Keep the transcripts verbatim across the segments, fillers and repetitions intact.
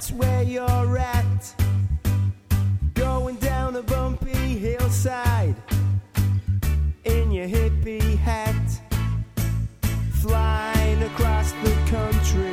that's where you're at. Going down a bumpy hillside in your hippie hat, flying across the country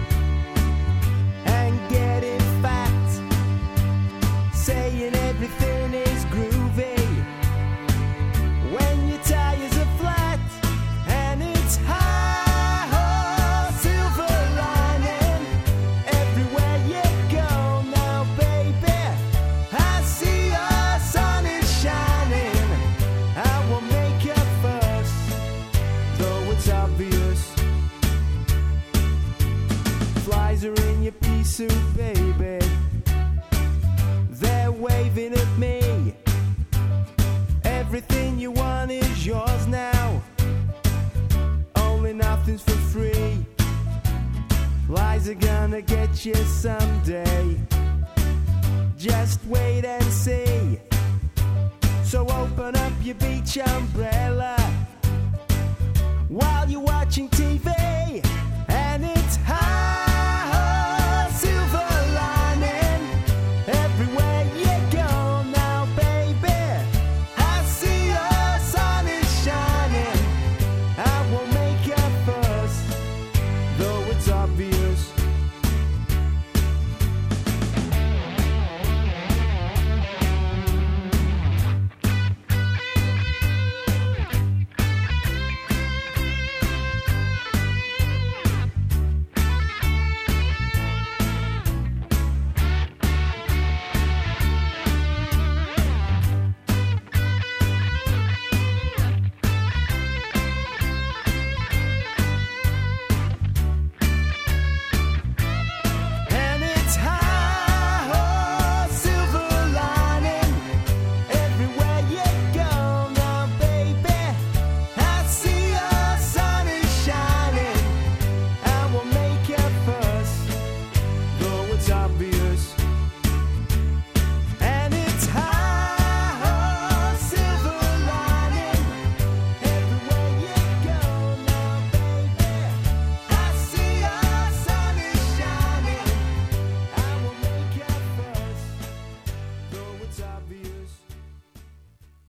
and getting fat, saying everything is groovy when your tires are flat and it's high ho, silver lining everywhere you go now, baby. I see your sun is shining. I won't make a fuss, though it's obvious. Flies are in your pea suit, baby. They're waving at me. Everything you want is yours now. Only nothing's for free. Lies are gonna get you someday. Just wait and see. So open up your beach umbrella while you're watching T V.